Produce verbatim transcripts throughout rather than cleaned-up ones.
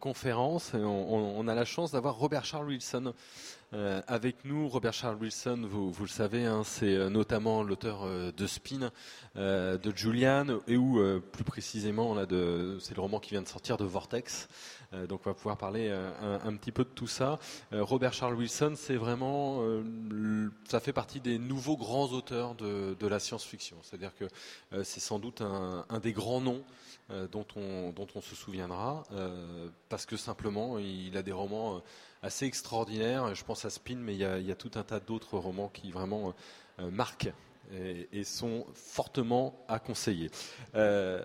conférence. On, on, on a la chance d'avoir Robert Charles Wilson euh, avec nous. Robert Charles Wilson, vous, vous le savez, hein, c'est notamment l'auteur euh, de Spin, euh, de Julian, et où euh, plus précisément, là, de, c'est le roman qui vient de sortir de Vortex. Euh, donc on va pouvoir parler euh, un, un petit peu de tout ça. Euh, Robert Charles Wilson, c'est vraiment, euh, le, ça fait partie des nouveaux grands auteurs de, de la science-fiction. C'est-à-dire que euh, c'est sans doute un, un des grands noms euh, dont, on, dont on se souviendra, euh, parce que simplement il a des romans assez extraordinaires. Je pense à Spin, mais il y a, il y a tout un tas d'autres romans qui vraiment euh, marquent et, et sont fortement à conseiller. Euh,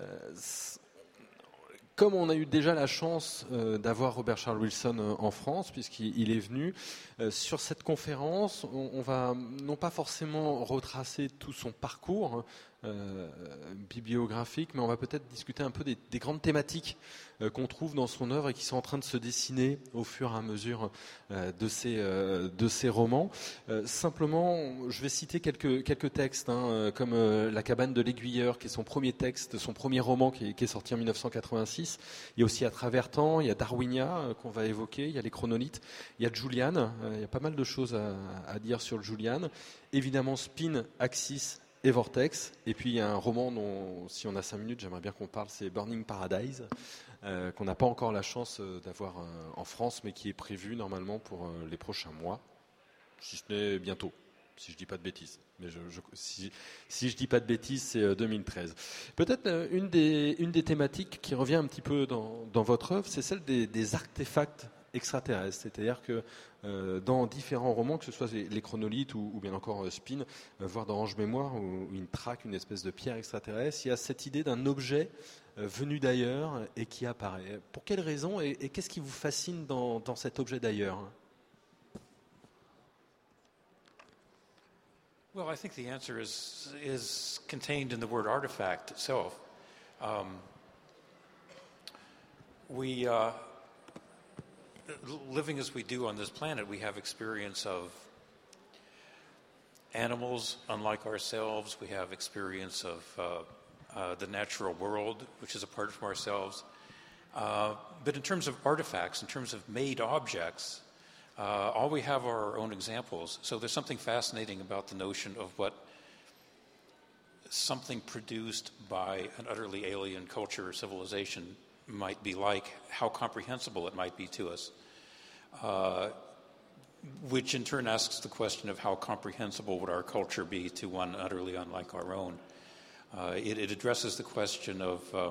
Comme on a eu déjà la chance euh, d'avoir Robert Charles Wilson euh, en France, puisqu'il est venu, euh, sur cette conférence, on, on va non pas forcément retracer tout son parcours euh, bibliographique, mais on va peut-être discuter un peu des, des grandes thématiques euh, qu'on trouve dans son œuvre et qui sont en train de se dessiner au fur et à mesure euh, de ses, euh, de ses romans. Euh, simplement, je vais citer quelques, quelques textes, hein, comme euh, La cabane de l'aiguilleur, qui est son premier texte, son premier roman qui est, qui est sorti en mille neuf cent quatre-vingt-six. Il y a aussi À travers temps, il y a Darwinia euh, qu'on va évoquer, il y a Les chronolithes, il y a Julian, euh, il y a pas mal de choses à, à dire sur Julian. Évidemment Spin, Axis et Vortex. Et puis il y a un roman dont, si on a cinq minutes, j'aimerais bien qu'on parle, c'est Burning Paradise, euh, qu'on n'a pas encore la chance d'avoir euh, en France, mais qui est prévu normalement pour euh, les prochains mois, si ce n'est bientôt, si je dis pas de bêtises. Mais je, je, si, si je dis pas de bêtises, c'est euh, deux mille treize. Peut-être euh, une des, une des thématiques qui revient un petit peu dans, dans votre œuvre, c'est celle des, des artefacts extraterrestres. C'est-à-dire que euh, dans différents romans, que ce soit les, les chronolithes ou, ou bien encore euh, Spin, euh, voire dans Ange Mémoire, où, où il traque une espèce de pierre extraterrestre, il y a cette idée d'un objet euh, venu d'ailleurs et qui apparaît. Pour quelles raisons et, et qu'est-ce qui vous fascine dans, dans cet objet d'ailleurs ? Well, I think the answer is is contained in the word artifact itself. Um, we, uh, living as we do on this planet, we have experience of animals unlike ourselves. We have experience of uh, uh, the natural world, which is apart from ourselves. Uh, but in terms of artifacts, in terms of made objects, Uh, all we have are our own examples. So there's something fascinating about the notion of what something produced by an utterly alien culture or civilization might be like, how comprehensible it might be to us, uh, which in turn asks the question of how comprehensible would our culture be to one utterly unlike our own. Uh, it, it addresses the question of uh,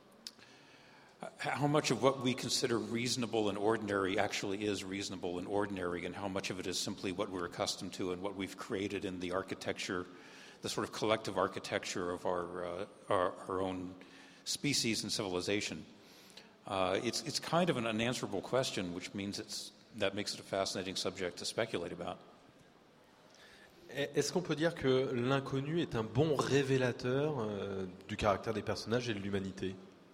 how much of what we consider reasonable and ordinary actually is reasonable and ordinary, and how much of it is simply what we're accustomed to and what we've created in the architecture, the sort of collective architecture of our uh, our, our own species and civilization. Uh, it's it's kind of an unanswerable question, which means it's that makes it a fascinating subject to speculate about. Est-ce qu'on peut dire que l'inconnu est un bon révélateur euh, du caractère des personnages et de l'humanité ?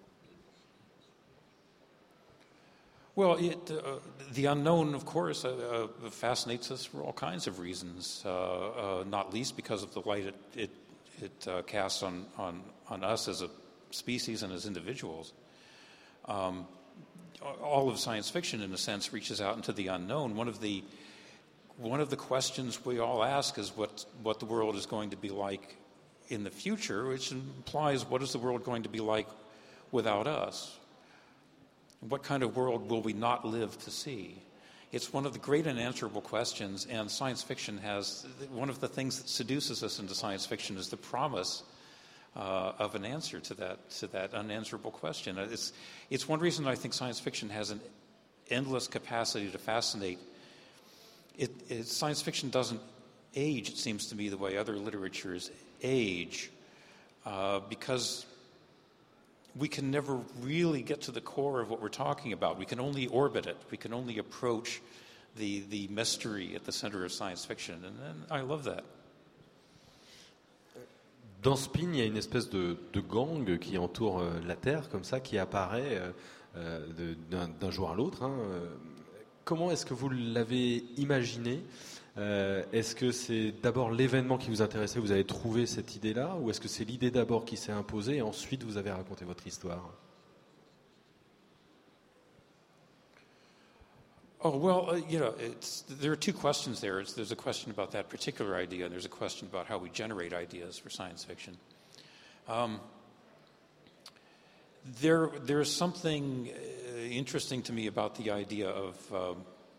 Well, it, uh, the unknown, of course, uh, uh, fascinates us for all kinds of reasons, uh, uh, not least because of the light it, it, it uh, casts on, on, on us as a species and as individuals. Um, all of science fiction, in a sense, reaches out into the unknown. One of the, one of the questions we all ask is what, what the world is going to be like in the future, which implies what is the world going to be like without us? What kind of world will we not live to see? It's one of the great unanswerable questions, and science fiction has, one of the things that seduces us into science fiction is the promise uh, of an answer to that to that unanswerable question. It's, it's one reason I think science fiction has an endless capacity to fascinate. It, it, science fiction doesn't age, it seems to me, the way other literatures age, uh, because we can never really get to the core of what we're talking about. We can only orbit it. We can only approach the the mystery at the center of science fiction. And, and I love that. Dans Spin, il y a une espèce de, de gang qui entoure euh, la Terre, comme ça, qui apparaît euh, de, d'un, d'un jour à l'autre. Hein. Comment est-ce que vous l'avez imaginé ? Euh, est-ce que c'est d'abord l'événement qui vous intéressait, vous avez trouvé cette idée-là, ou est-ce que c'est l'idée d'abord qui s'est imposée et ensuite vous avez raconté votre histoire ? Oh, well, uh, you know, it's, there are two questions there. It's, there's a question about that particular idea, and there's a question about how we generate ideas for science fiction. Um, there, there's something uh, interesting to me about the idea of, um,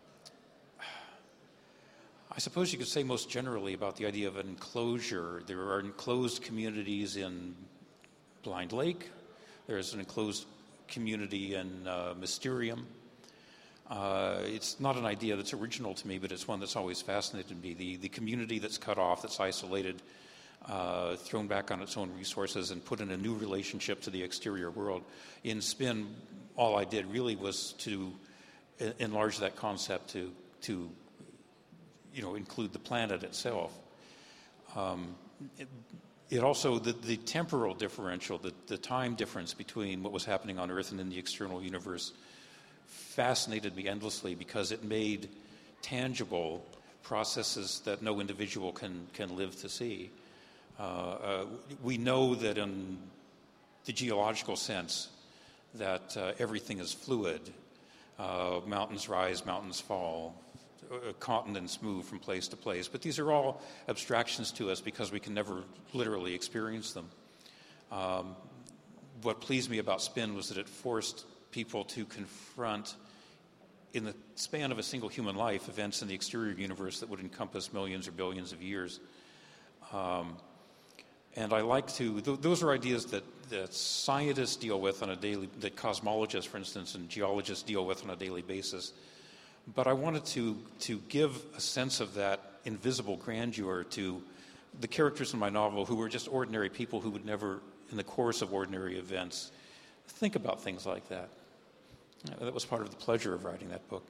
I suppose you could say most generally about the idea of an enclosure. There are enclosed communities in Blind Lake. There's an enclosed community in uh, Mysterium. Uh, it's not an idea that's original to me, but it's one that's always fascinated me. The, the community that's cut off, that's isolated, uh, thrown back on its own resources and put in a new relationship to the exterior world. In Spin, all I did really was to e- enlarge that concept to, to, you know, include the planet itself. Um, it, it also, the, the temporal differential, the, the time difference between what was happening on Earth and in the external universe fascinated me endlessly because it made tangible processes that no individual can, can live to see. Uh, uh, we know that in the geological sense that uh, everything is fluid. Uh, mountains rise, mountains fall, uh, continents move from place to place. But these are all abstractions to us because we can never literally experience them. Um, what pleased me about Spin was that it forced people to confront, in the span of a single human life, events in the exterior universe that would encompass millions or billions of years. Um, and I like to, th- those are ideas that, that scientists deal with on a daily, that cosmologists, for instance, and geologists deal with on a daily basis. But I wanted to, to give a sense of that invisible grandeur to the characters in my novel who were just ordinary people who would never, in the course of ordinary events, think about things like that. That was part of the pleasure of writing that book.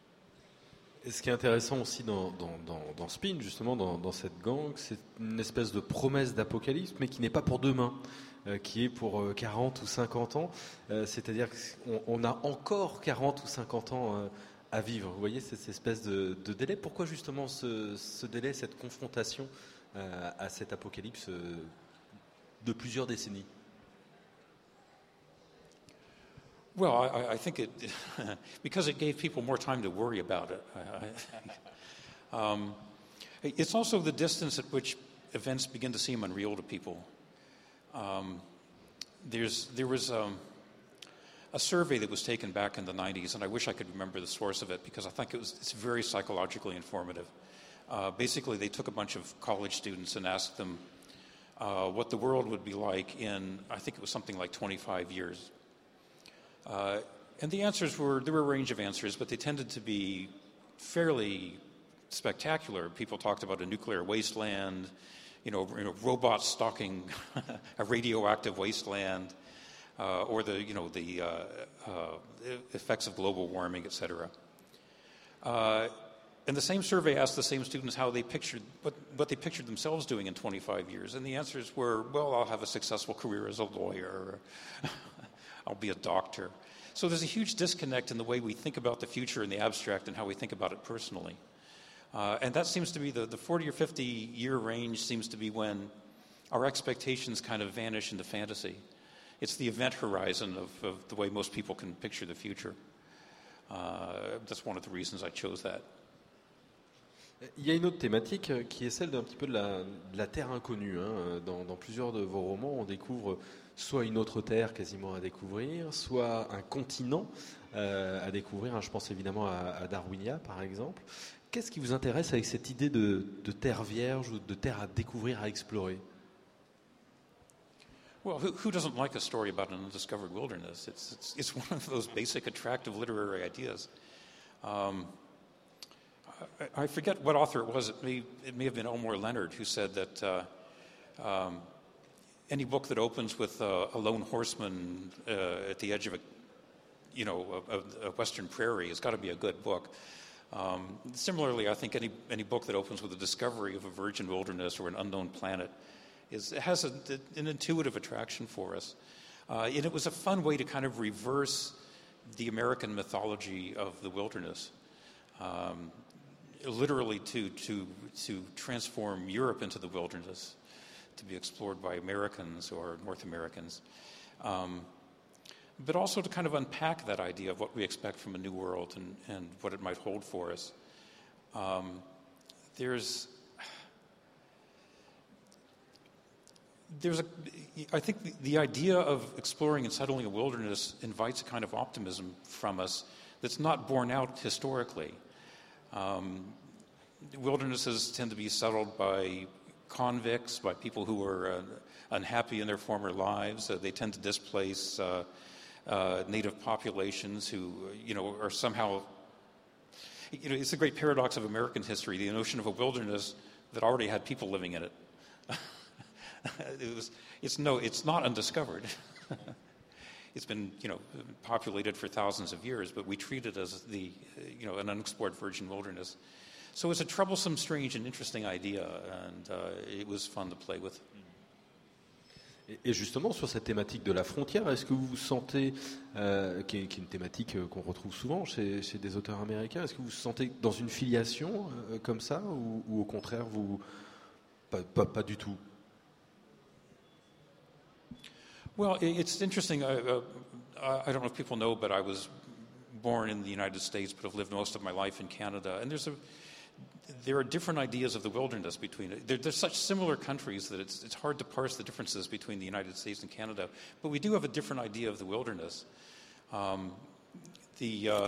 Et ce qui est intéressant aussi dans, dans, dans, dans Spin, justement, dans, dans cette gang, c'est une espèce de promesse d'apocalypse, mais qui n'est pas pour demain, euh, qui est pour euh, quarante ou cinquante ans. Euh, c'est-à-dire qu'on on a encore quarante ou cinquante ans euh, à vivre. Vous voyez, c'est cette espèce de, de délai. Pourquoi justement ce, ce délai, cette confrontation euh, à cet apocalypse euh, de plusieurs décennies? Well, I, I think it, because it gave people more time to worry about it. I, I, um, it's also the distance at which events begin to seem unreal to people. Um, there's, there was um, a survey that was taken back in the nineties, and I wish I could remember the source of it because I think it was, it's very psychologically informative. Uh, basically, they took a bunch of college students and asked them uh, what the world would be like in, I think it was something like twenty-five years. Uh, and the answers were, there were a range of answers, but they tended to be fairly spectacular. People talked about a nuclear wasteland, you know, you know robots stalking a radioactive wasteland, uh, or the, you know, the uh, uh, effects of global warming, et cetera. Uh, and the same survey asked the same students how they pictured, what, what they pictured themselves doing in twenty-five years. And the answers were, well, I'll have a successful career as a lawyer. I'll be a doctor. So there's a huge disconnect in the way we think about the future in the abstract and how we think about it personally. Uh, and that seems to be the, the forty or fifty year range seems to be when our expectations kind of vanish into fantasy. It's the event horizon of, of the way most people can picture the future. Uh, that's one of the reasons I chose that. Il y a une autre thématique qui est celle d'un petit peu de la, de la terre inconnue. Hein. Dans, dans plusieurs de vos romans, on découvre soit une autre terre quasiment à découvrir, soit un continent euh, à découvrir. Je pense évidemment à, à Darwinia, par exemple. Qu'est-ce qui vous intéresse avec cette idée de, de terre vierge ou de terre à découvrir, à explorer? Well, who, who doesn't like a story about an undiscovered wilderness? It's, it's, it's one of those basic attractive literary ideas. Um, I, I forget what author it was. It may, it may have been Elmore Leonard who said that uh, um, any book that opens with a, a lone horseman uh, at the edge of a, you know, a, a western prairie has got to be a good book. Um, similarly, I think any any book that opens with a discovery of a virgin wilderness or an unknown planet is it has a, an intuitive attraction for us. Uh, and it was a fun way to kind of reverse the American mythology of the wilderness, um, literally to to to transform Europe into the wilderness, to be explored by Americans or North Americans. Um, but also to kind of unpack that idea of what we expect from a new world and, and what it might hold for us. Um, there's, there's a, I think the, the idea of exploring and settling a wilderness invites a kind of optimism from us that's not borne out historically. Um, wildernesses tend to be settled by convicts, by people who are uh, unhappy in their former lives. Uh, they tend to displace uh, uh, native populations who, you know, are somehow, you know, it's a great paradox of American history, the notion of a wilderness that already had people living in it. it was, it's no, it's not undiscovered. It's been, you know, populated for thousands of years, but we treat it as the, you know, an unexplored virgin wilderness. So it's a troublesome, strange, and interesting idea, and uh, it was fun to play with. Et justement, sur cette thématique de la frontière, est-ce que vous vous sentez, euh, qui, est, qui est une thématique qu'on retrouve souvent chez, chez des auteurs américains, est-ce que vous vous sentez dans une filiation euh, comme ça, ou, ou au contraire, vous, pas, pas, pas du tout? Well, it's interesting. Uh, uh, I don't know if people know, but I was born in the United States, but have lived most of my life in Canada. And there's a, there are different ideas of the wilderness between it. They're, they're such similar countries that it's, it's hard to parse the differences between the United States and Canada. But we do have a different idea of the wilderness. Um, the uh,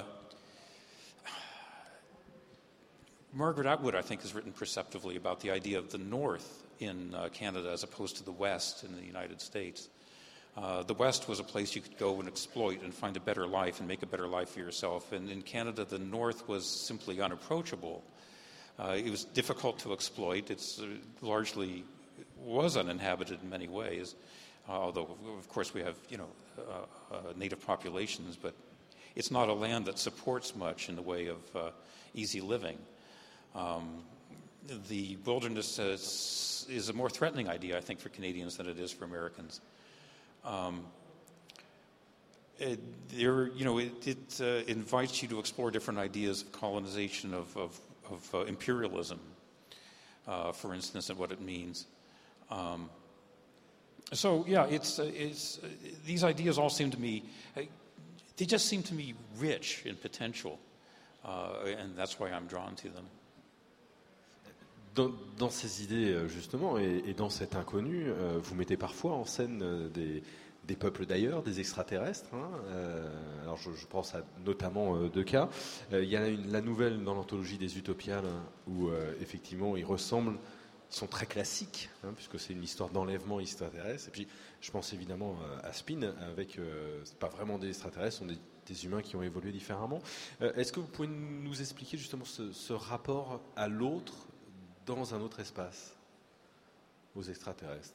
Margaret Atwood, I think, has written perceptively about the idea of the North in uh, Canada as opposed to the West in the United States. Uh, the West was a place you could go and exploit and find a better life and make a better life for yourself. And in Canada, the North was simply unapproachable. Uh, it was difficult to exploit. It's uh, largely was uninhabited in many ways, uh, although, of course, we have, you know, uh, uh, native populations, but it's not a land that supports much in the way of uh, easy living. Um, the wilderness is, is a more threatening idea, I think, for Canadians than it is for Americans. Um, it, there, you know, it, it uh, invites you to explore different ideas of colonization, of, of, of uh, imperialism, uh, for instance, and what it means. Um, so, yeah, it's, uh, it's uh, these ideas all seem to me, uh, they just seem to me rich in potential, uh, and that's why I'm drawn to them. Dans, dans ces idées, justement, et, et dans cet inconnu, euh, vous mettez parfois en scène euh, des, des peuples d'ailleurs, des extraterrestres. Hein, euh, alors je, je pense à notamment euh, deux cas. Euh, il y a une, la nouvelle dans l'anthologie des Utopiales où euh, effectivement ils ressemblent, ils sont très classiques, hein, puisque c'est une histoire d'enlèvement extraterrestre. Et puis je pense évidemment à Spin, avec, euh, c'est pas vraiment des extraterrestres, ce sont des, des humains qui ont évolué différemment. Euh, est-ce que vous pouvez nous expliquer justement ce, ce rapport à l'autre dans un autre espace, aux extraterrestres?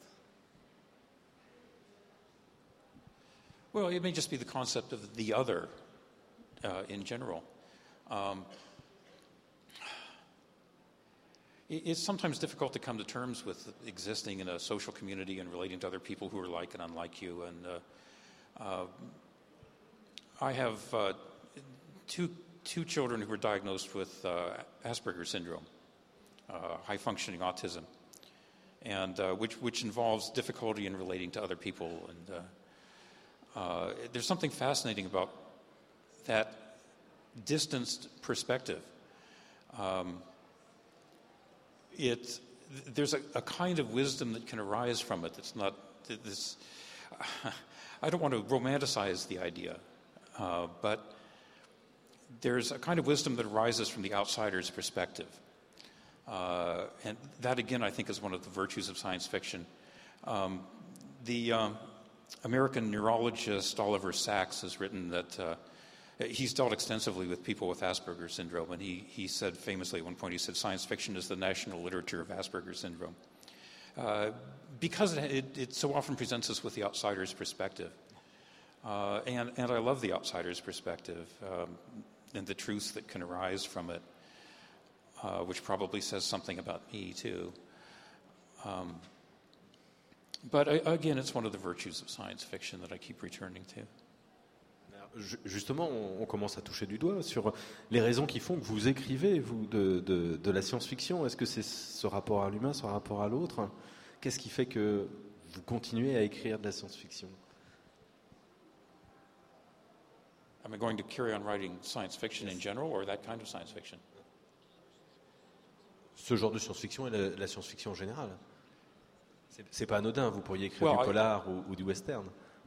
Well, it may just be the concept of the other uh, in general. Um, it, it's sometimes difficult to come to terms with existing in a social community and relating to other people who are like and unlike you. And uh, uh, I have uh, two, two children who were diagnosed with uh, Asperger's syndrome. Uh, high-functioning autism, and uh, which which involves difficulty in relating to other people. And uh, uh, there's something fascinating about that distanced perspective. Um, it there's a, a kind of wisdom that can arise from it. That's not this. I don't want to romanticize the idea, uh, but there's a kind of wisdom that arises from the outsider's perspective. Uh, and that, again, I think is one of the virtues of science fiction. Um, the um, American neurologist Oliver Sacks has written that uh, he's dealt extensively with people with Asperger's syndrome, and he, he said famously at one point, he said, science fiction is the national literature of Asperger's syndrome. Uh, because it, it, it so often presents us with the outsider's perspective. Uh, and, and I love the outsider's perspective um, and the truths that can arise from it. Uh, which probably says something about me, too. Um, but I, again, it's one of the virtues of science fiction that I keep returning to. Justement, on commence à toucher du doigt sur les raisons qui font que vous écrivez, vous, de, de, de la science-fiction. Est-ce que c'est ce rapport à l'humain, ce rapport à l'autre? Qu'est-ce qui fait que vous continuez à écrire de la science-fiction? Am I going to carry on writing science fiction in general or that kind of science fiction? Ce genre de science-fiction et la, la science-fiction en général. C'est, c'est pas anodin, vous pourriez écrire Well, du I- polar ou, ou du western.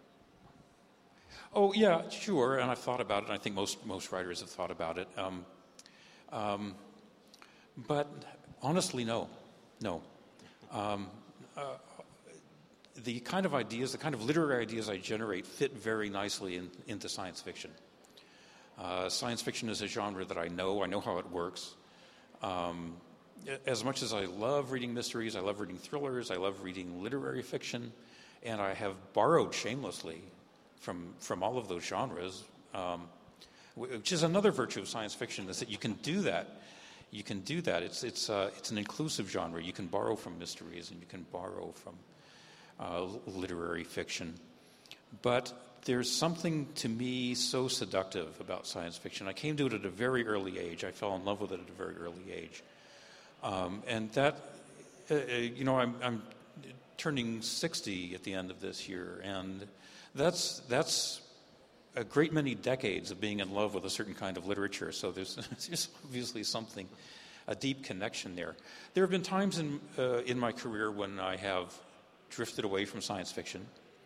Oh, yeah, sure, and I've thought about it, and I think most, most writers have thought about it. Um, um, but honestly, no, no. Um, uh, the kind of ideas, the kind of literary ideas I generate fit very nicely in, into science fiction. Uh, science fiction is a genre that I know, I know how it works. Um, as much as I love reading mysteries, I love reading thrillers, I love reading literary fiction, and I have borrowed shamelessly from from all of those genres, um, which is another virtue of science fiction, is that you can do that. You can do that. It's it's uh, it's an inclusive genre. You can borrow from mysteries and you can borrow from uh, literary fiction. But there's something to me so seductive about science fiction. I came to it at a very early age. I fell in love with it at a very early age, um, and that uh, you know I'm, I'm turning sixty at the end of this year, and That's that's a great many decades of being in love with a certain kind of literature. So there's, there's obviously something, a deep connection there. There have been times in uh, in my career when I have drifted away from science fiction.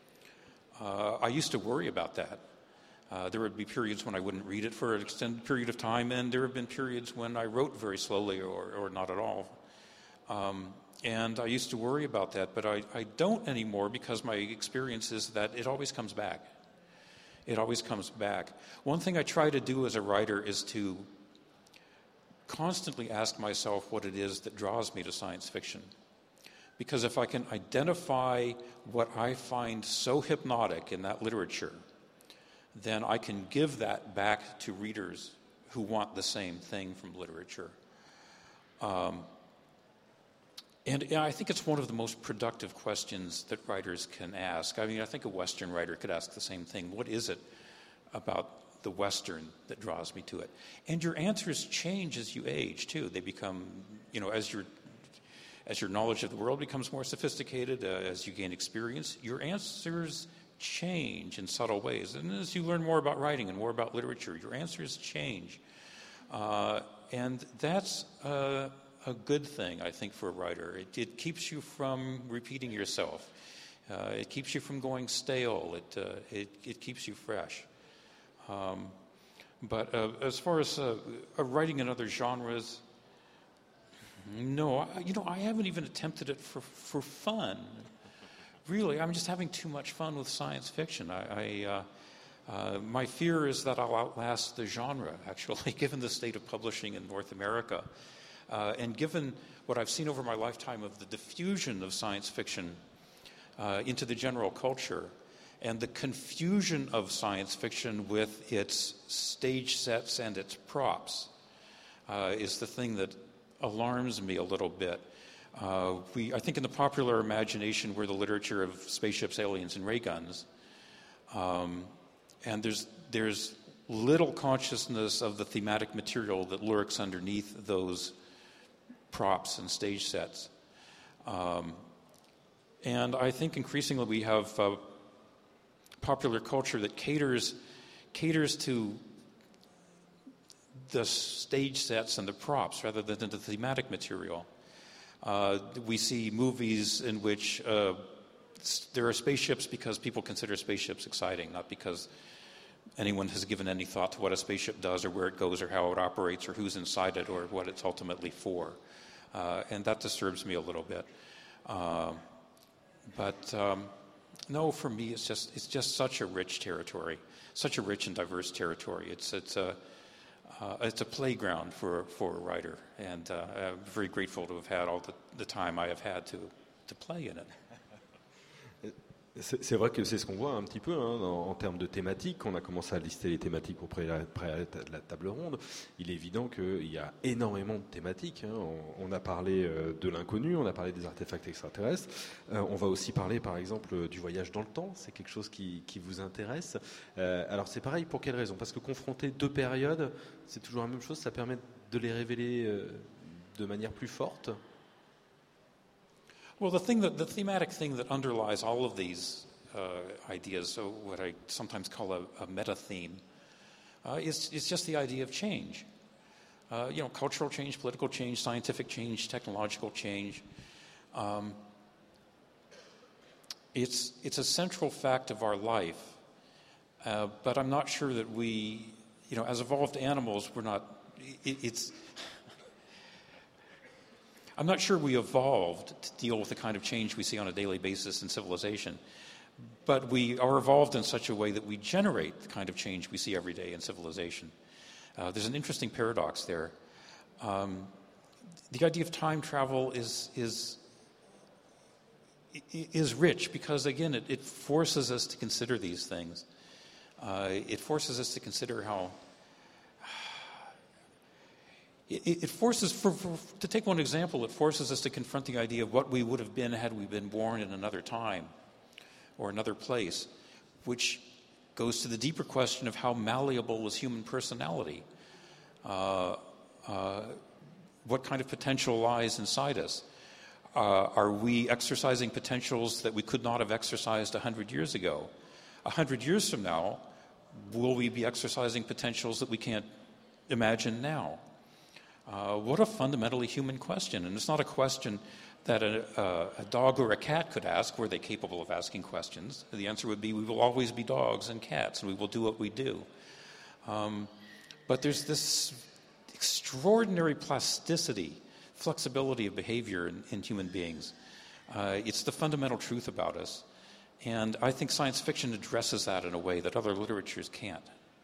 Uh, I used to worry about that. Uh, there would be periods when I wouldn't read it for an extended period of time, and there have been periods when I wrote very slowly or, or not at all. Um, And I used to worry about that, but I, I don't anymore because my experience is that it always comes back. It always comes back. One thing I try to do as a writer is to constantly ask myself what it is that draws me to science fiction. Because if I can identify what I find so hypnotic in that literature, then I can give that back to readers who want the same thing from literature. Um, And I think it's one of the most productive questions that writers can ask. I mean, I think a Western writer could ask the same thing. What is it about the Western that draws me to it? And your answers change as you age, too. They become, you know, as your as your knowledge of the world becomes more sophisticated, uh, as you gain experience, your answers change in subtle ways. And as you learn more about writing and more about literature, your answers change. Uh, and that's... Uh, a good thing, I think, for a writer. It, it keeps you from repeating yourself. Uh, it keeps you from going stale. It uh, it, it keeps you fresh. Um, but uh, as far as uh, uh, writing in other genres, no, I, you know, I haven't even attempted it for for fun. Really, I'm just having too much fun with science fiction. I. I uh, Uh, my fear is that I'll outlast the genre, actually, given the state of publishing in North America. Uh, and given what I've seen over my lifetime of the diffusion of science fiction uh, into the general culture and the confusion of science fiction with its stage sets and its props uh, is the thing that alarms me a little bit. Uh, we, I think in the popular imagination we're the literature of spaceships, aliens, and ray guns. Um, and there's there's little consciousness of the thematic material that lurks underneath those props and stage sets. Um, and I think increasingly we have uh, popular culture that caters caters to the stage sets and the props rather than the thematic material. Uh, we see movies in which uh, there are spaceships because people consider spaceships exciting, not because anyone has given any thought to what a spaceship does or where it goes or how it operates or who's inside it or what it's ultimately for. Uh, and that disturbs me a little bit. Uh, but um, no, for me, it's just it's just such a rich territory, such a rich and diverse territory. It's it's a uh, it's a playground for for a writer, and uh, I'm very grateful to have had all the, the time I have had to to play in it. C'est, c'est vrai que c'est ce qu'on voit un petit peu hein, en, en termes de thématiques. On a commencé à lister les thématiques pour préparer la table ronde. Il est évident qu'il y a énormément de thématiques. Hein. On, on a parlé euh, de l'inconnu, on a parlé des artefacts extraterrestres. Euh, on va aussi parler, par exemple, du voyage dans le temps. C'est quelque chose qui, qui vous intéresse. Euh, alors c'est pareil, pour quelle raison ? Parce que confronter deux périodes, c'est toujours la même chose. Ça permet de les révéler euh, de manière plus forte. Well, the thing that the thematic thing that underlies all of these uh, ideas, so what I sometimes call a, a meta theme, Uh, it's, it's just the idea of change. Uh, you know, cultural change, political change, scientific change, technological change. Um, it's, it's a central fact of our life, uh, but I'm not sure that we, you know, as evolved animals, we're not, it, it's, I'm not sure we evolved to deal with the kind of change we see on a daily basis in civilization, but we are evolved in such a way that we generate the kind of change we see every day in civilization. Uh, there's an interesting paradox there. Um, the idea of time travel is is is rich because, again, it, it forces us to consider these things. Uh, it forces us to consider how. It, it forces, for, for, to take one example, it forces us to confront the idea of what we would have been had we been born in another time or another place, which goes to the deeper question of how malleable is human personality. Uh, uh, what kind of potential lies inside us? Uh, are we exercising potentials that we could not have exercised a hundred years ago? A hundred years from now, will we be exercising potentials that we can't imagine now? Uh, what a fundamentally human question. And it's not a question that a, a, a dog or a cat could ask. Were they capable of asking questions? The answer would be, we will always be dogs and cats, and we will do what we do. Um, but there's this extraordinary plasticity, flexibility of behavior in, in human beings. Uh, it's the fundamental truth about us. And I think science fiction addresses that in a way that other literatures can't.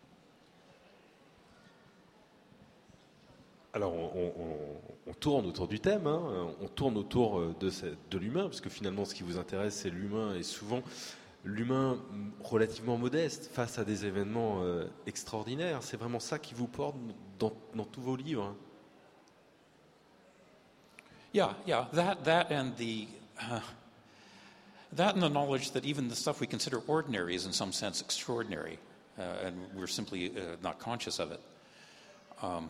Alors, on, on, on tourne autour du thème, hein, on tourne autour de, de l'humain, parce que finalement, ce qui vous intéresse, c'est l'humain, et souvent, l'humain relativement modeste face à des événements euh, extraordinaires. C'est vraiment ça qui vous porte dans, dans tous vos livres. Yeah, yeah, that, that and the... Uh... That and the knowledge that even the stuff we consider ordinary is in some sense extraordinary, uh, and we're simply uh, not conscious of it. Um,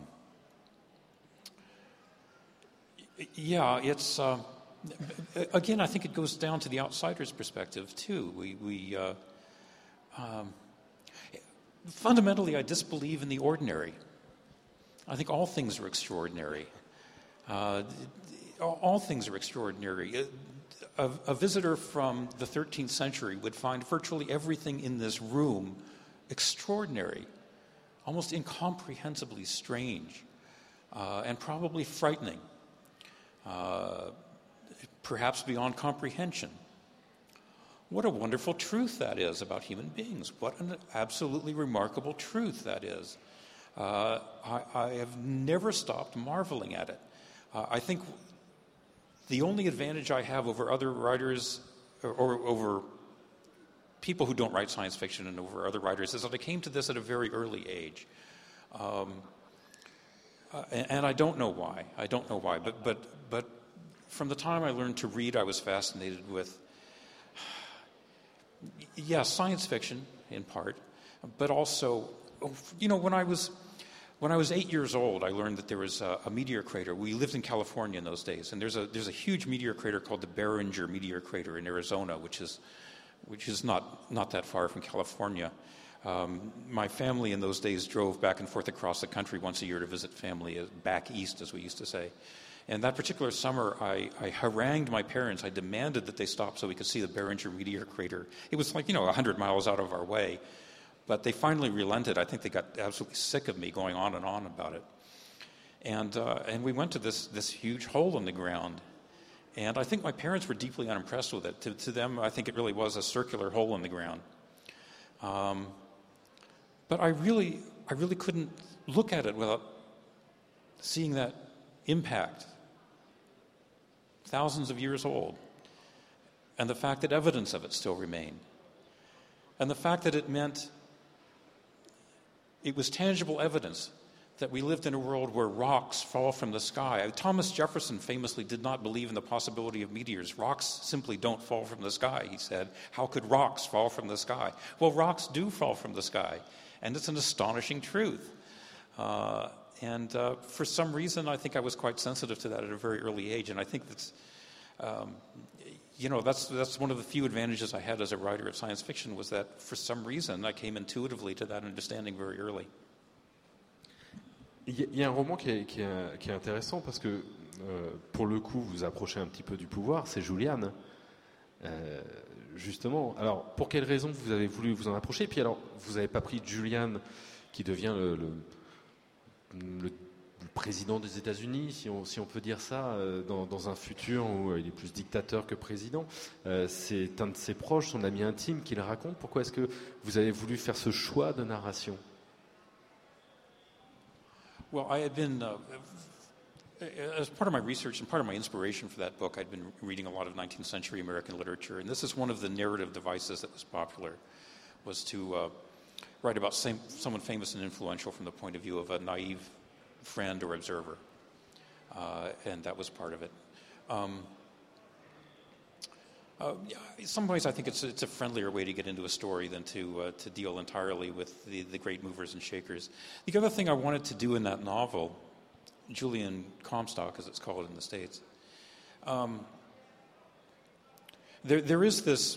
yeah, it's, uh, again, I think it goes down to the outsider's perspective, too. We, we uh, um, fundamentally, I disbelieve in the ordinary. I think all things are extraordinary. Uh, all things are extraordinary. A, a visitor from the thirteenth century would find virtually everything in this room extraordinary, almost incomprehensibly strange, uh, and probably frightening, uh, perhaps beyond comprehension. What a wonderful truth that is about human beings. What an absolutely remarkable truth that is. Uh, I, I have never stopped marveling at it. Uh, I think the only advantage I have over other writers, or, or over people who don't write science fiction and over other writers, is that I came to this at a very early age. Um, uh, and, and I don't know why. I don't know why. But, but, but from the time I learned to read, I was fascinated with, yeah, science fiction in part, but also, you know, when I was... When I was eight years old, I learned that there was a, a meteor crater. We lived in California in those days, and there's a there's a huge meteor crater called the Barringer Meteor Crater in Arizona, which is which is not not that far from California. Um, my family in those days drove back and forth across the country once a year to visit family, uh, back east, as we used to say. And that particular summer, I, I harangued my parents. I demanded that they stop so we could see the Barringer Meteor Crater. It was like, you know, one hundred miles out of our way. But they finally relented. I think they got absolutely sick of me going on and on about it. And uh, and we went to this this huge hole in the ground. And I think my parents were deeply unimpressed with it. To, to them, I think it really was a circular hole in the ground. Um, but I really, I really couldn't look at it without seeing that impact. Thousands of years old. And the fact that evidence of it still remained. And the fact that it meant it was tangible evidence that we lived in a world where rocks fall from the sky. Thomas Jefferson famously did not believe in the possibility of meteors. Rocks simply don't fall from the sky, he said. How could rocks fall from the sky? Well, rocks do fall from the sky, and it's an astonishing truth. Uh, and uh, for some reason, I think I was quite sensitive to that at a very early age, and I think that's, um, you know, that's that's one of the few advantages I had as a writer of science fiction, was that for some reason I came intuitively to that understanding very early. Il y, a, il y a un roman qui est, qui est, qui est intéressant parce que, euh, pour le coup, vous approchez un petit peu du pouvoir, c'est Julian. Euh, justement, alors, pour quelles raisons vous avez voulu vous en approcher? Et puis alors, vous n'avez pas pris Julian qui devient le, le, le, le président des États-Unis, si on, si on peut dire ça, euh, dans, dans un futur où euh, il est plus dictateur que président. Euh, c'est un de ses proches, son ami intime, qui le raconte. Pourquoi est-ce que vous avez voulu faire ce choix de narration? Well, I had been, uh, as part of my research and part of my inspiration for that book, I'd been reading a lot of nineteenth century American literature, and this is one of the narrative devices that was popular, was to uh, write about same, someone famous and influential from the point of view of a naive friend or observer, uh, and that was part of it. Um, uh, in some ways, I think it's, it's a friendlier way to get into a story than to uh, to deal entirely with the, the great movers and shakers. The other thing I wanted to do in that novel, Julian Comstock, as it's called in the States, um, there there is this.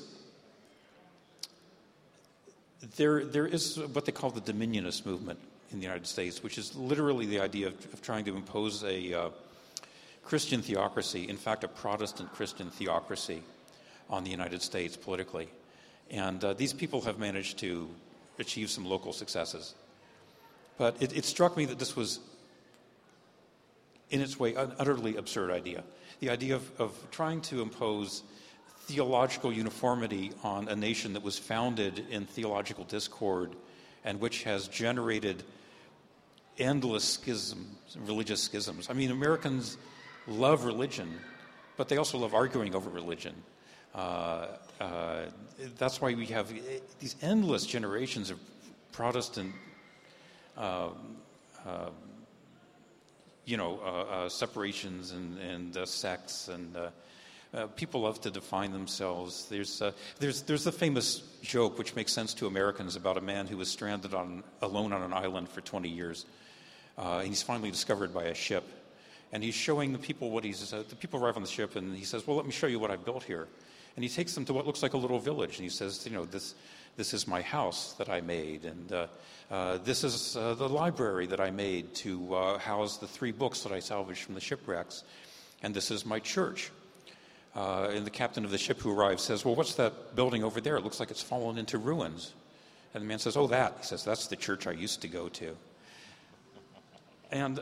There there is what they call the Dominionist movement in the United States, which is literally the idea of, of trying to impose a uh, Christian theocracy, in fact, a Protestant Christian theocracy, on the United States politically. And uh, these people have managed to achieve some local successes. But it, it struck me that this was, in its way, an utterly absurd idea. The idea of, of trying to impose theological uniformity on a nation that was founded in theological discord and which has generated endless schisms, religious schisms. I mean, Americans love religion, but they also love arguing over religion. Uh, uh, that's why we have these endless generations of Protestant, uh, uh, you know, uh, uh, separations and, and uh, sects, and uh, uh, people love to define themselves. There's, uh, there's, there's the famous joke, which makes sense to Americans, about a man who was stranded on, alone on an island for twenty years, uh, and he's finally discovered by a ship, and he's showing the people what he's. Uh, the people arrive on the ship, and he says, "Well, let me show you what I built here." And he takes them to what looks like a little village, and he says, you know, this this is my house that I made, and uh, uh, this is uh, the library that I made to uh, house the three books that I salvaged from the shipwrecks, and this is my church. Uh, and the captain of the ship who arrives says, well, what's that building over there? It looks like it's fallen into ruins. And the man says, oh, that. He says, that's the church I used to go to. And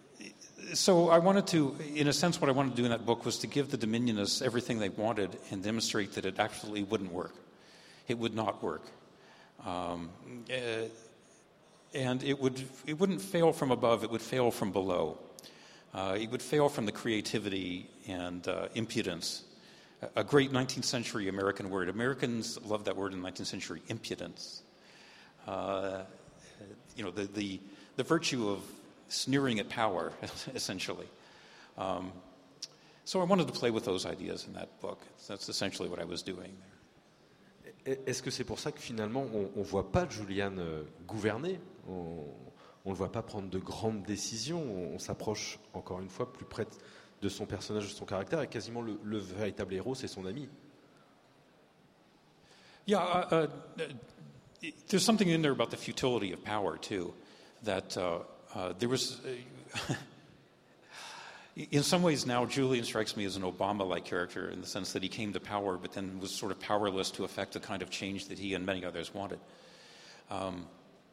so I wanted to, in a sense, what I wanted to do in that book was to give the Dominionists everything they wanted and demonstrate that it absolutely wouldn't work. It would not work. Um, uh, and it would it wouldn't fail from above, it would fail from below. Uh, it would fail from the creativity and uh, impudence. A, a great nineteenth century American word. Americans love that word in the nineteenth century, impudence. Uh, you know, the, the, the virtue of sneering at power, essentially. Um, so I wanted to play with those ideas in that book. That's essentially what I was doing there. Est-ce que c'est pour ça que finalement on ne voit pas Julian euh, gouverner, on ne le voit pas prendre de grandes décisions, on, on s'approche encore une fois plus près de son personnage, de son caractère, et quasiment le, le véritable héros, c'est son ami. Yeah, uh, uh, there's something in there about the futility of power, too, that uh, uh, there was... Uh, in some ways now, Julian strikes me as an Obama-like character in the sense that he came to power but then was sort of powerless to effect the kind of change that he and many others wanted. Um,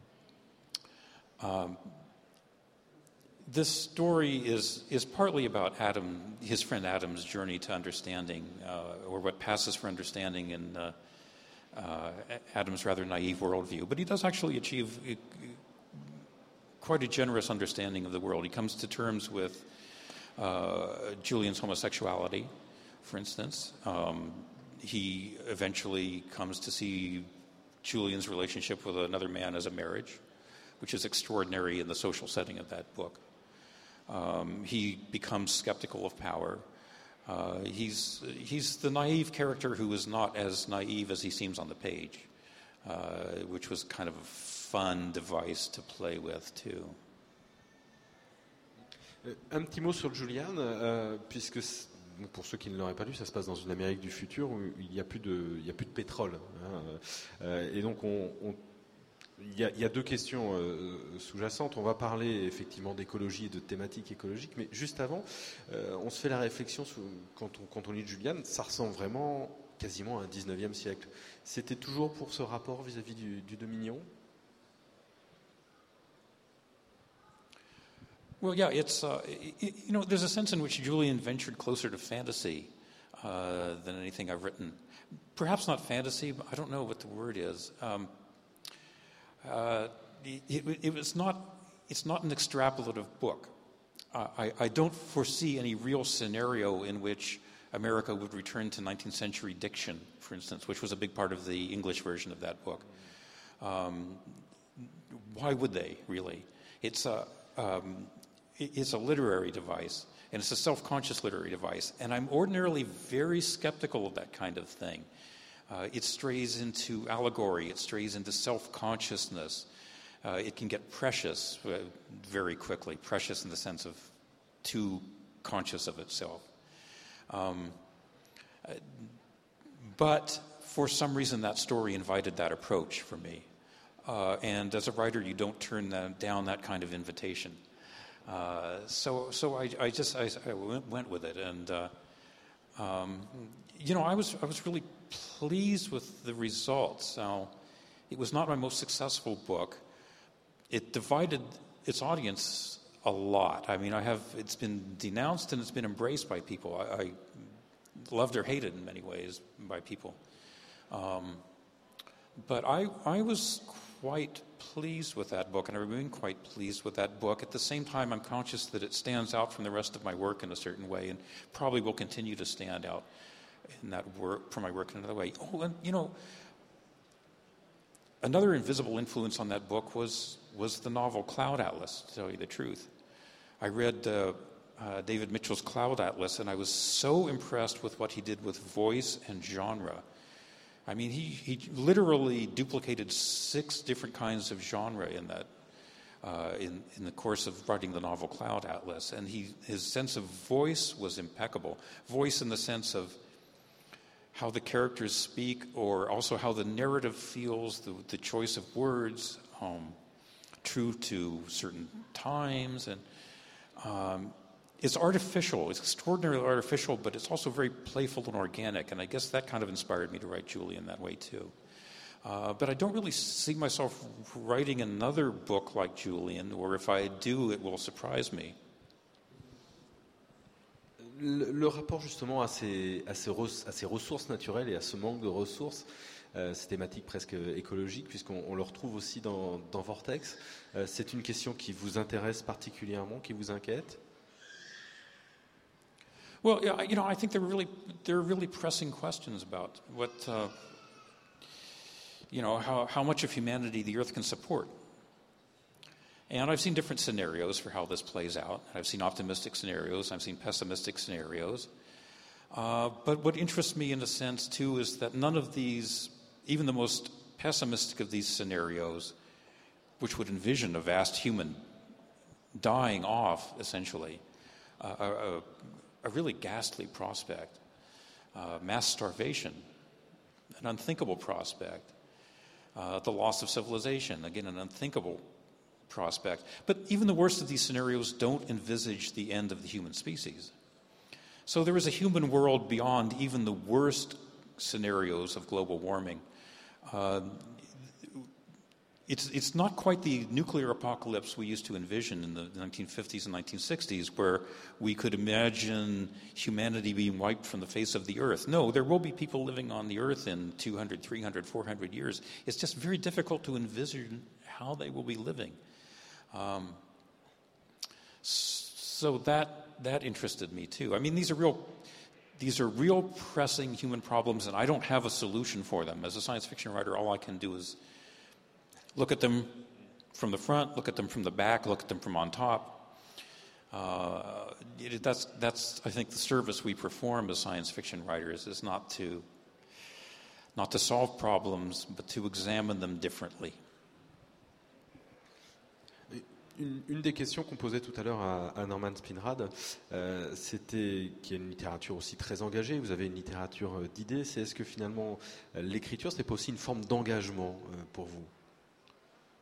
um, this story is is partly about Adam, his friend Adam's journey to understanding, uh, or what passes for understanding in uh, uh, Adam's rather naive worldview. But he does actually achieve quite a generous understanding of the world. He comes to terms with Uh, Julian's homosexuality, for instance. Um, he eventually comes to see Julian's relationship with another man as a marriage, which is extraordinary in the social setting of that book. Um, he becomes skeptical of power. Uh, he's, he's the naive character who is not as naive as he seems on the page, uh, which was kind of a fun device to play with, too. Un petit mot sur Julian, euh, puisque pour ceux qui ne l'auraient pas lu, ça se passe dans une Amérique du futur où il n'y a plus de, il n'y a plus de pétrole. Hein, euh, et donc on, on, Il y, a, il y a deux questions euh, sous-jacentes. On va parler effectivement d'écologie et de thématiques écologiques, mais juste avant, euh, on se fait la réflexion sous, quand, on, quand on lit Julian, ça ressemble vraiment quasiment à un dix-neuvième siècle. C'était toujours pour ce rapport vis-à-vis du, du Dominion? Well, yeah, it's, uh, it, you know, there's a sense in which Julian ventured closer to fantasy uh, than anything I've written. Perhaps not fantasy, but I don't know what the word is. Um, uh, it, it was not, it's not an extrapolative book. Uh, I, I don't foresee any real scenario in which America would return to nineteenth century diction, for instance, which was a big part of the English version of that book. Um, why would they, really? It's a, um, it's a literary device, and it's a self-conscious literary device, and I'm ordinarily very skeptical of that kind of thing. Uh, it strays into allegory, it strays into self-consciousness. Uh, it can get precious uh, very quickly, precious in the sense of too conscious of itself. Um, uh, but for some reason, that story invited that approach for me. Uh, and as a writer, you don't turn that, down that kind of invitation. Uh, so, so I, I just I, I went, went with it, and uh, um, you know, I was I was really pleased with the results. Now, it was not my most successful book. It divided its audience a lot. I mean, I have it's been denounced and it's been embraced by people. I, I loved or hated in many ways by people. Um, but I I was quite pleased with that book, and I remain quite pleased with that book. At the same time, I'm conscious that it stands out from the rest of my work in a certain way, and probably will continue to stand out in that work from my work in another way. Oh, and you know, another invisible influence on that book was was the novel Cloud Atlas, to tell you the truth. I read uh, uh, David Mitchell's Cloud Atlas, and I was so impressed with what he did with voice and genre. I mean, he, he literally duplicated six different kinds of genre in that, uh, in, in the course of writing the novel Cloud Atlas. And he, his sense of voice was impeccable. Voice in the sense of how the characters speak, or also how the narrative feels, the, the choice of words, um, true to certain times. And um, it's artificial. It's extraordinarily artificial, but it's also very playful and organic. And I guess that kind of inspired me to write Julian that way, too. Uh, but I don't really see myself writing another book like Julian, or if I do, it will surprise me. Le, le rapport justement à ces, à, ces res, à ces ressources naturelles et à ce manque de ressources, euh, ces thématiques presque écologiques, puisqu'on on le retrouve aussi dans, dans Vortex, euh, c'est une question qui vous intéresse particulièrement, qui vous inquiète? Well, yeah, you know, I think there are really there are really pressing questions about what, uh, you know, how, how much of humanity the Earth can support. And I've seen different scenarios for how this plays out. I've seen optimistic scenarios. I've seen pessimistic scenarios. Uh, but what interests me, in a sense, too, is that none of these, even the most pessimistic of these scenarios, which would envision a vast human dying off, essentially, uh, a, a really ghastly prospect, uh, mass starvation, an unthinkable prospect, uh, the loss of civilization, again, an unthinkable prospect. But even the worst of these scenarios don't envisage the end of the human species. So there is a human world beyond even the worst scenarios of global warming. Uh, it's, it's not quite the nuclear apocalypse we used to envision in the nineteen fifties and nineteen sixties, where we could imagine humanity being wiped from the face of the earth. No, there will be people living on the earth in two hundred, three hundred, four hundred years. It's just very difficult to envision how they will be living. Um, so that that interested me too. I mean, these are real these are real pressing human problems, and I don't have a solution for them. As a science fiction writer, all I can do is look at them from the front, look at them from the back, look at them from on top. Uh, it, that's that's I think the service we perform as science fiction writers is not to not to solve problems, but to examine them differently. Une, une des questions qu'on posait tout à l'heure à, à Norman Spinrad, euh, c'était qu'il y a une littérature aussi très engagée, vous avez une littérature d'idées, c'est est-ce que finalement l'écriture, c'est pas aussi une forme d'engagement euh, pour vous?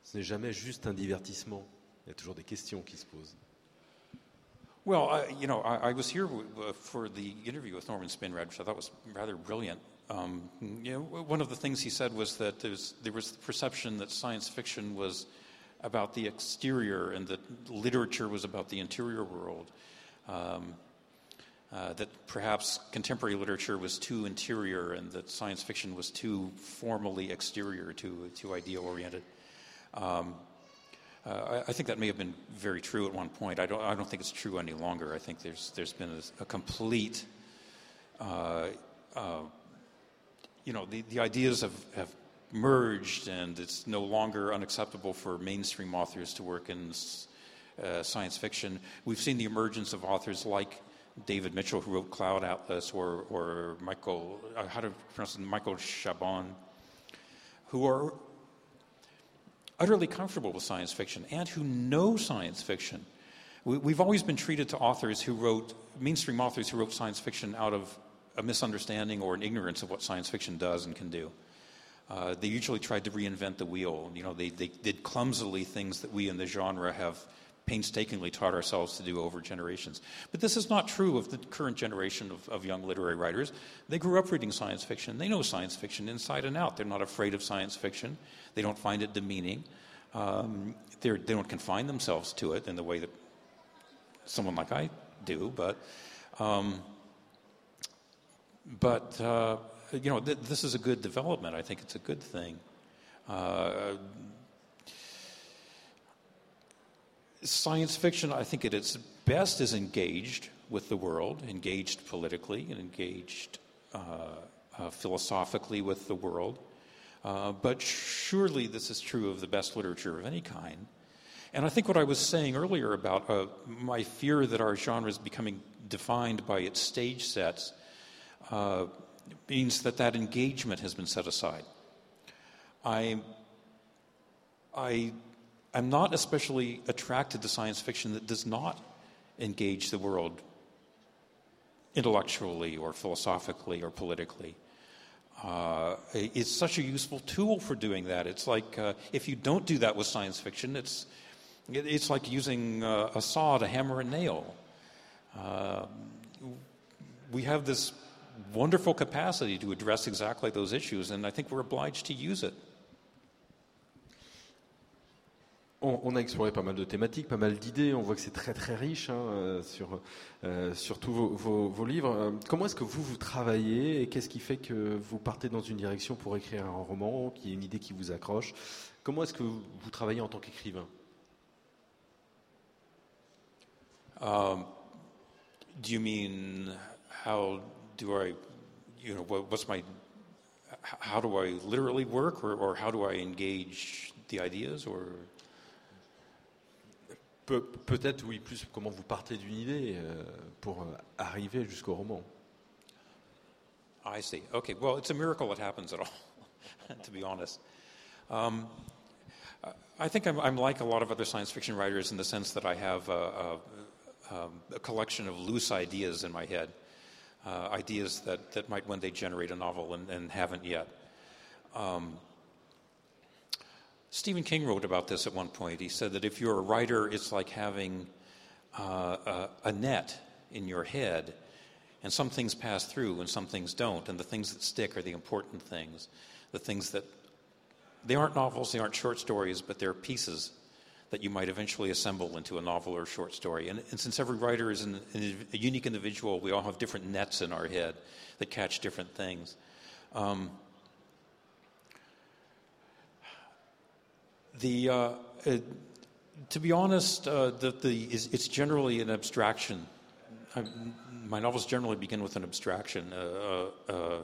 Ce n'est jamais juste un divertissement. Il y a toujours des questions qui se posent. Well, I, you know, I, I was here w- w- for the interview with Norman Spinrad, which I thought was rather brilliant. Um, you know, one of the things he said was that there's, there was the perception that science fiction was about the exterior and that literature was about the interior world. Um, uh, that perhaps contemporary literature was too interior and that science fiction was too formally exterior, too, too ideal-oriented. Um, Uh, I, I think that may have been very true at one point. I don't. I don't think it's true any longer. I think there's there's been a, a complete, uh, uh, you know, the, the ideas have, have merged, and it's no longer unacceptable for mainstream authors to work in uh, science fiction. We've seen the emergence of authors like David Mitchell, who wrote Cloud Atlas, or or Michael, uh, how to pronounce it, Michael Chabon, who are utterly comfortable with science fiction and who know science fiction. We, we've always been treated to authors who wrote, mainstream authors who wrote science fiction out of a misunderstanding or an ignorance of what science fiction does and can do. Uh, they usually tried to reinvent the wheel. You know, they, they did clumsily things that we in the genre have painstakingly taught ourselves to do over generations. But this is not true of the current generation of, of young literary writers. They grew up reading science fiction. They know science fiction inside and out. They're not afraid of science fiction. They don't find it demeaning. Um, they don't confine themselves to it in the way that someone like I do. But, um, but uh, you know, th- this is a good development. I think it's a good thing. Uh, Science fiction, I think at its best, is engaged with the world, engaged politically, and engaged uh, uh, philosophically with the world. Uh, but surely this is true of the best literature of any kind. And I think what I was saying earlier about uh, my fear that our genre is becoming defined by its stage sets uh, means that that engagement has been set aside. I, I I'm not especially attracted to science fiction that does not engage the world intellectually or philosophically or politically. Uh, it's such a useful tool for doing that. It's like uh, if you don't do that with science fiction, it's it's like using uh, a saw to hammer a nail. Uh, we have this wonderful capacity to address exactly those issues, and I think we're obliged to use it. On, on a exploré pas mal de thématiques, pas mal d'idées. On voit que c'est très très riche hein, sur, euh, sur tous vos, vos, vos livres. Comment est-ce que vous, vous travaillez et qu'est-ce qui fait que vous partez dans une direction pour écrire un roman, qu'il y ait une idée qui vous accroche? Comment est-ce que vous, vous travaillez en tant qu'écrivain? Um, do you mean how do I, you know, what, what's my, how do I literally work or, or how do I engage the ideas or... Pe- peut-être, oui, plus comment vous partez d'une idée euh, pour euh, arriver jusqu'au roman. I see. Okay, well, it's a miracle it happens at all, to be honest. Um, I think I'm, I'm like a lot of other science fiction writers in the sense that I have a, a, a collection of loose ideas in my head, uh, ideas that, that might one day generate a novel and, and haven't yet. Um, Stephen King wrote about this at one point. He said that if you're a writer, it's like having uh, a, a net in your head, and some things pass through and some things don't, and the things that stick are the important things. The things that, they aren't novels, they aren't short stories, but they're pieces that you might eventually assemble into a novel or a short story. And, and since every writer is an, a unique individual, we all have different nets in our head that catch different things. Um, The, uh, uh, to be honest, uh, the, the, is, it's generally an abstraction. I'm, my novels generally begin with an abstraction. Uh, uh,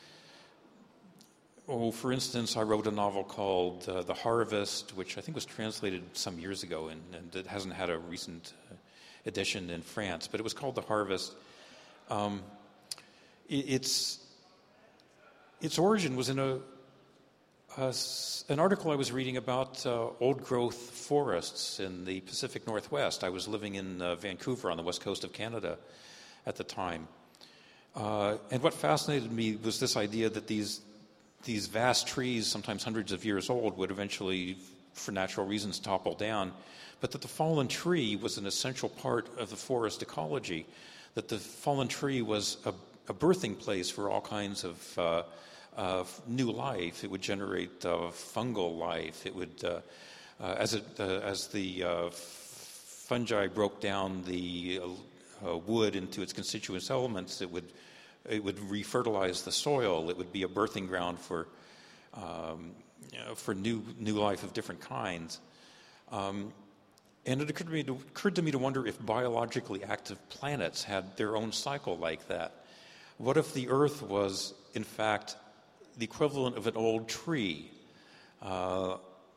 oh, for instance, I wrote a novel called uh, The Harvest, which I think was translated some years ago, and, and it hasn't had a recent uh, edition in France, but it was called The Harvest. Um, it, its, its origin was in a Uh, an article I was reading about uh, old-growth forests in the Pacific Northwest. I was living in uh, Vancouver on the west coast of Canada at the time. Uh, and what fascinated me was this idea that these, these vast trees, sometimes hundreds of years old, would eventually for natural reasons, topple down, but that the fallen tree was an essential part of the forest ecology, that the fallen tree was a, a birthing place for all kinds of uh, uh, new life. It would generate uh, fungal life. It would, uh, uh, as it uh, as the uh, fungi broke down the uh, wood into its constituent elements, it would it would refertilize the soil. It would be a birthing ground for um, you know, for new new life of different kinds. Um, and it occurred to me to, occurred to me to wonder if biologically active planets had their own cycle like that. What if the Earth was, in fact, the equivalent of an old tree? Uh,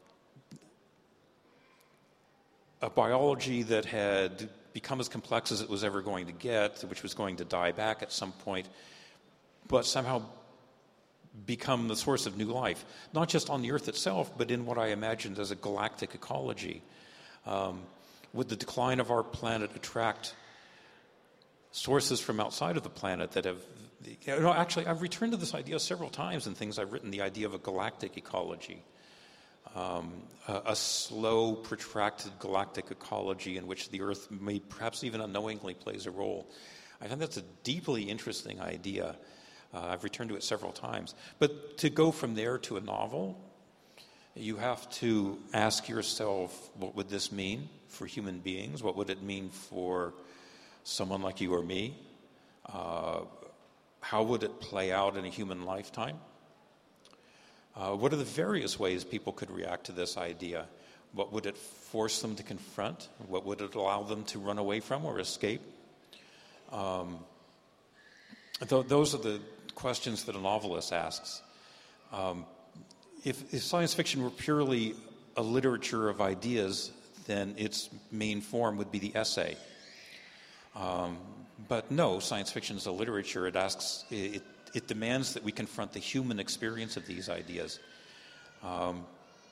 a biology that had become as complex as it was ever going to get, which was going to die back at some point, but somehow become the source of new life, not just on the Earth itself, but in what I imagined as a galactic ecology. Um, would the decline of our planet attract sources from outside of the planet that have... You know, actually, I've returned to this idea several times in things I've written, the idea of a galactic ecology. Um, a, a slow, protracted galactic ecology in which the Earth may perhaps even unknowingly plays a role. I think that's a deeply interesting idea. Uh, I've returned to it several times. But to go from there to a novel, you have to ask yourself, what would this mean for human beings? What would it mean for someone like you or me? Uh, how would it play out in a human lifetime? Uh, what are the various ways people could react to this idea? What would it force them to confront? What would it allow them to run away from or escape? Um, th- those are the questions that a novelist asks. Um, if, if science fiction were purely a literature of ideas, then its main form would be the essay. Um, but no, science fiction is a literature. It asks, it, it demands that we confront the human experience of these ideas. Um,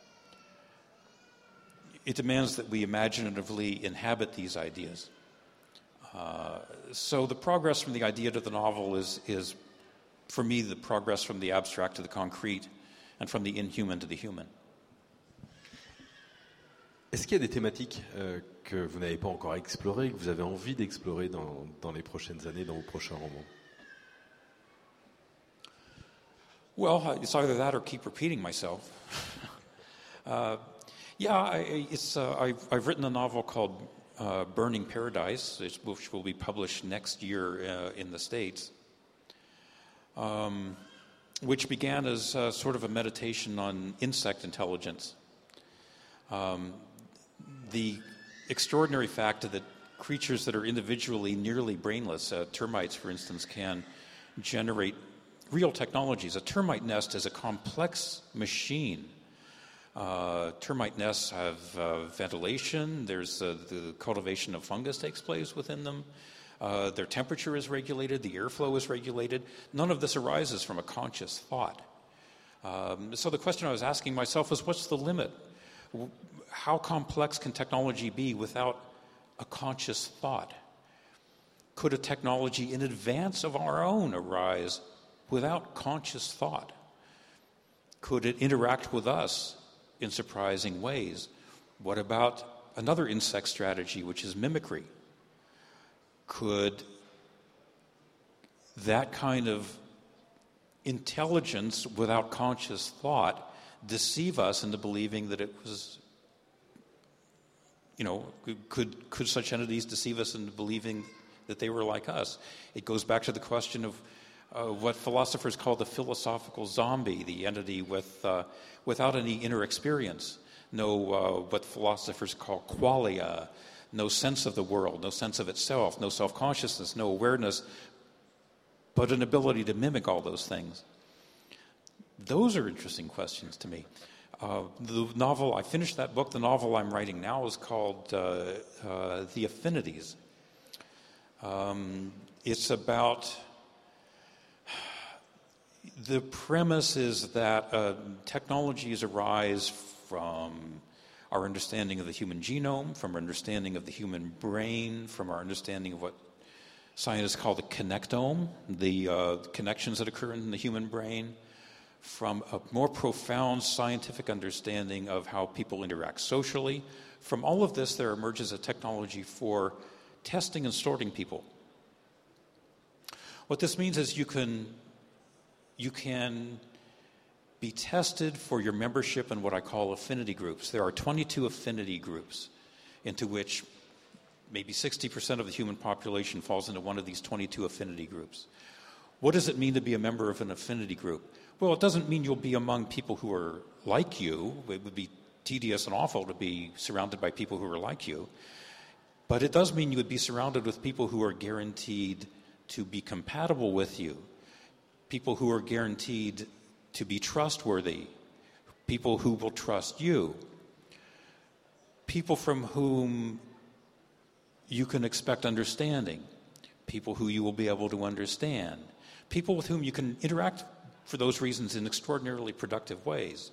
it demands that we imaginatively inhabit these ideas. Uh, so the progress from the idea to the novel is, is, for me, the progress from the abstract to the concrete and from the inhuman to the human. Est-ce qu'il y a des thématiques euh, que vous n'avez pas encore explorées, que vous avez envie d'explorer dans, dans les prochaines années, dans vos prochains romans? Well, it's either that or keep repeating myself. uh, yeah, I, it's, uh, I've, I've written a novel called uh, Burning Paradise, which will be published next year uh, in the States, um, which began as uh, sort of a meditation on insect intelligence. Um, the extraordinary fact that creatures that are individually nearly brainless, uh, termites, for instance, can generate real technologies. A termite nest is a complex machine. Uh, termite nests have uh, ventilation. There's uh, the cultivation of fungus takes place within them. Uh, their temperature is regulated. The airflow is regulated. None of this arises from a conscious thought. Um, so the question I was asking myself is, what's the limit? How complex can technology be without a conscious thought? Could a technology in advance of our own arise without conscious thought? Could it interact with us in surprising ways? What about another insect strategy, which is mimicry? Could that kind of intelligence without conscious thought deceive us into believing that it was, you know, could could such entities deceive us into believing that they were like us? It goes back to the question of uh, what philosophers call the philosophical zombie, the entity with uh, without any inner experience, no uh, what philosophers call qualia, no sense of the world, no sense of itself, no self-consciousness, no awareness, but an ability to mimic all those things. Those are interesting questions to me. Uh, the novel, I finished that book. The novel I'm writing now is called uh, uh, The Affinities. Um, it's about, the premise is that uh, technologies arise from our understanding of the human genome, from our understanding of the human brain, from our understanding of what scientists call the connectome, the uh, connections that occur in the human brain, from a more profound scientific understanding of how people interact socially. From all of this, there emerges a technology for testing and sorting people. What this means is you can, you can be tested for your membership in what I call affinity groups. There are twenty-two affinity groups into which maybe sixty percent of the human population falls into one of these twenty-two affinity groups. What does it mean to be a member of an affinity group? Well, it doesn't mean you'll be among people who are like you. It would be tedious and awful to be surrounded by people who are like you. But it does mean you would be surrounded with people who are guaranteed to be compatible with you, people who are guaranteed to be trustworthy, people who will trust you, people from whom you can expect understanding, people who you will be able to understand, people with whom you can interact for those reasons in extraordinarily productive ways.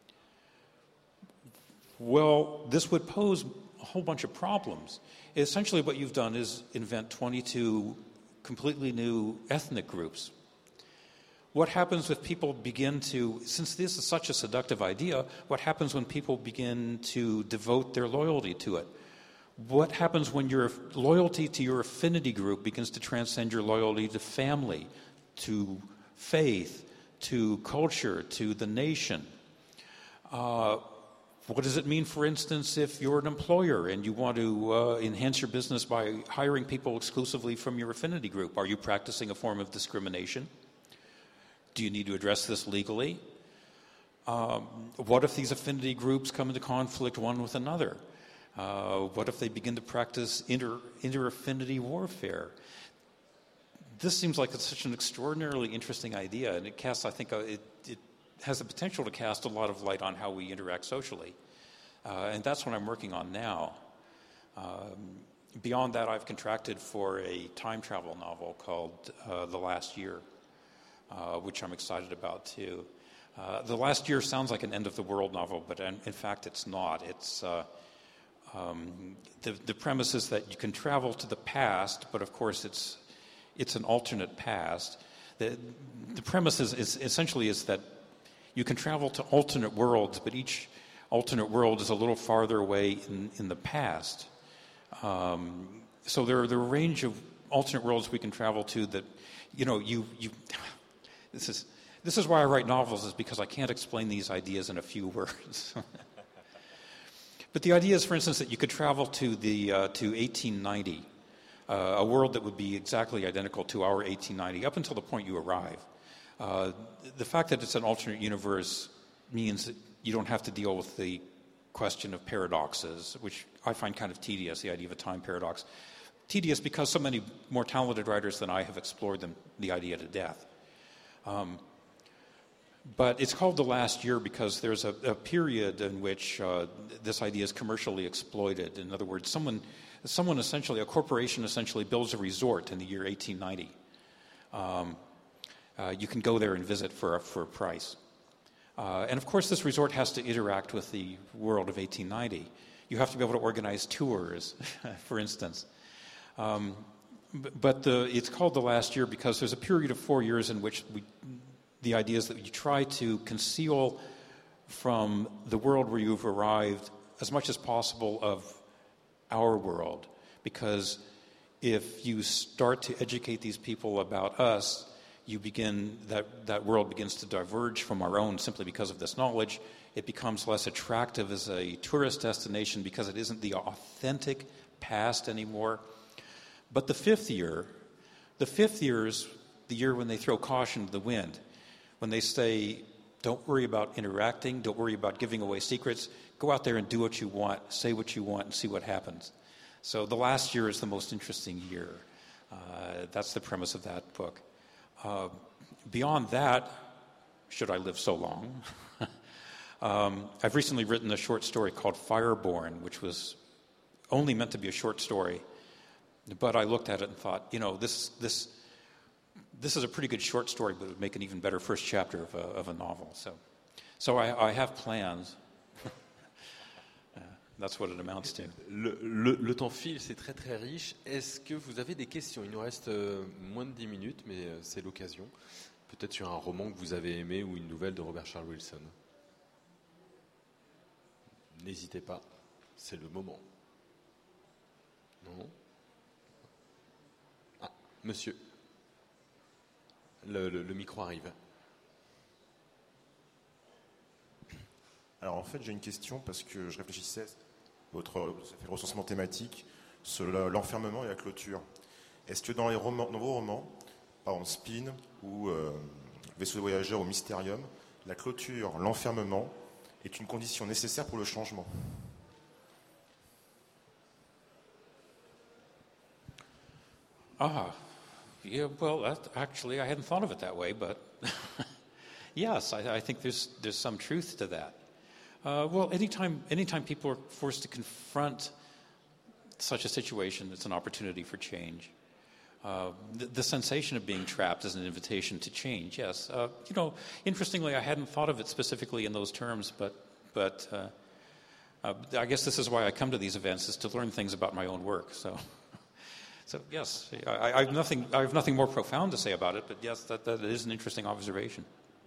Well, this would pose a whole bunch of problems. Essentially what you've done is invent twenty-two completely new ethnic groups. What happens if people begin to, since this is such a seductive idea, what happens when people begin to devote their loyalty to it? What happens when your loyalty to your affinity group begins to transcend your loyalty to family, to faith, to culture, to the nation? Uh, what does it mean, for instance, if you're an employer and you want to uh, enhance your business by hiring people exclusively from your affinity group? Are you practicing a form of discrimination? Do you need to address this legally? Um, what if these affinity groups come into conflict one with another? Uh, what if they begin to practice inter, inter-affinity warfare? This seems like it's such an extraordinarily interesting idea, and it casts, I think, uh, it, it has the potential to cast a lot of light on how we interact socially. Uh, and that's what I'm working on now. Um, beyond that, I've contracted for a time travel novel called uh, The Last Year, uh, which I'm excited about, too. Uh, The Last Year sounds like an end-of-the-world novel, but in, in fact, it's not. It's... Uh, Um, the, the premise is that you can travel to the past, but of course it's it's an alternate past. The, the premise is, is essentially is that you can travel to alternate worlds, but each alternate world is a little farther away in, in the past. Um, so there are, there are a range of alternate worlds we can travel to that, you know, you you. This is this is why I write novels, is because I can't explain these ideas in a few words. But the idea is, for instance, that you could travel to the uh, to eighteen ninety, uh, a world that would be exactly identical to our eighteen ninety, up until the point you arrive. Uh, the fact that it's an alternate universe means that you don't have to deal with the question of paradoxes, which I find kind of tedious, the idea of a time paradox. Tedious because so many more talented writers than I have explored them, the idea to death. Um, But it's called The Last Year because there's a, a period in which uh, this idea is commercially exploited. In other words, someone, someone essentially, a corporation essentially builds a resort in the year eighteen ninety. Um, uh, you can go there and visit for a, for a price. Uh, and of course, this resort has to interact with the world of eighteen ninety. You have to be able to organize tours, for instance. Um, but the, it's called The Last Year because there's a period of four years in which we... The idea is that you try to conceal from the world where you've arrived as much as possible of our world. Because if you start to educate these people about us, you begin that, that world begins to diverge from our own simply because of this knowledge. It becomes less attractive as a tourist destination because it isn't the authentic past anymore. But the fifth year, the fifth year is the year when they throw caution to the wind. When they say, don't worry about interacting, don't worry about giving away secrets, go out there and do what you want, say what you want, and see what happens. So The Last Year is the most interesting year. Uh, that's the premise of that book. Uh, beyond that, should I live so long, um, I've recently written a short story called Fireborn, which was only meant to be a short story. But I looked at it and thought, you know, this this... This is a pretty good short story, but it would make an even better first chapter of a, of a novel. So, so I, I have plans. uh, that's what it amounts to. Le, le, le temps file, c'est très très riche. Est-ce que vous avez des questions? Il nous reste euh, moins de dix minutes, mais euh, c'est l'occasion. Peut-être sur un roman que vous avez aimé ou une nouvelle de Robert Charles Wilson. N'hésitez pas, c'est le moment. Non ? Ah, monsieur. Le, le, le micro arrive. Alors en fait, j'ai une question parce que je réfléchissais, votre, ça fait le recensement thématique, sur l'enfermement et la clôture. Est-ce que dans, les romans, dans vos romans, par exemple Spin ou euh, Vaisseau de voyageurs ou Mysterium, la clôture, l'enfermement est une condition nécessaire pour le changement? Ah, yeah, well, that, actually, I hadn't thought of it that way, but yes, I, I think there's there's some truth to that. Uh, well, anytime anytime people are forced to confront such a situation, it's an opportunity for change. Uh, the, the sensation of being trapped is an invitation to change. Yes, uh, you know, interestingly, I hadn't thought of it specifically in those terms, but but uh, uh, I guess this is why I come to these events, is to learn things about my own work. So. So yes, I, I have nothing. I have nothing more profound to say about it, but yes, that, that is an interesting observation.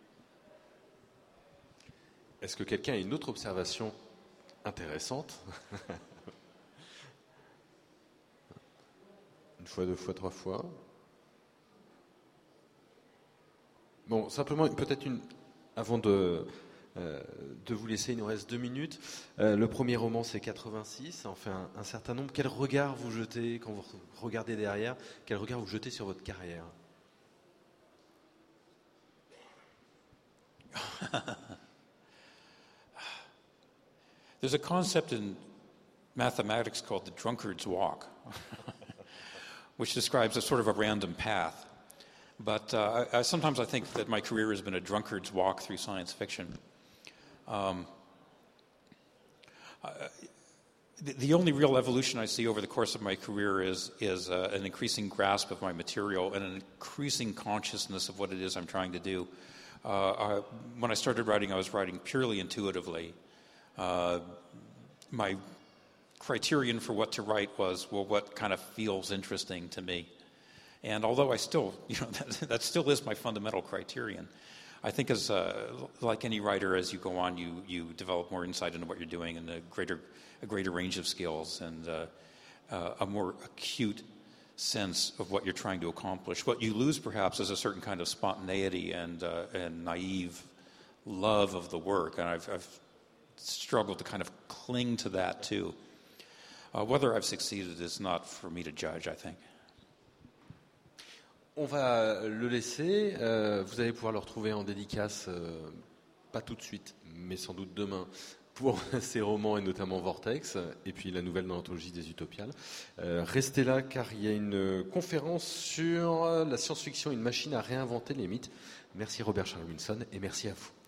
Est-ce que quelqu'un a une autre observation intéressante? Une fois, deux fois, trois fois. Bon, simplement, peut-être une. Avant de. Euh, de vous laisser, il nous reste deux minutes. Euh, le premier roman, c'est quatre-vingt-six, enfin un, un certain nombre. Quel regard vous jetez quand vous regardez derrière? Quel regard vous jetez sur votre carrière? There's a concept in mathematics called the drunkard's walk, which describes a sort of a random path. But uh, I, I, sometimes I think that my career has been a drunkard's walk through science fiction. Um, uh, the, the only real evolution I see over the course of my career is is uh, an increasing grasp of my material and an increasing consciousness of what it is I'm trying to do. Uh, I, when I started writing, I was writing purely intuitively. Uh, my criterion for what to write was, well, what kind of feels interesting to me. And although I still, you know, that, that still is my fundamental criterion. I think as, uh, like any writer, as you go on, you, you develop more insight into what you're doing and a greater, a greater range of skills and uh, uh, a more acute sense of what you're trying to accomplish. What you lose, perhaps, is a certain kind of spontaneity and, uh, and naive love of the work. And I've, I've struggled to kind of cling to that, too. Uh, whether I've succeeded is not for me to judge, I think. On va le laisser. Euh, vous allez pouvoir le retrouver en dédicace, euh, pas tout de suite, mais sans doute demain, pour ses romans et notamment Vortex, et puis la nouvelle dans l'anthologie des Utopiales. Euh, restez là car il y a une conférence sur la science-fiction, une machine à réinventer les mythes. Merci Robert Charles Wilson et merci à vous.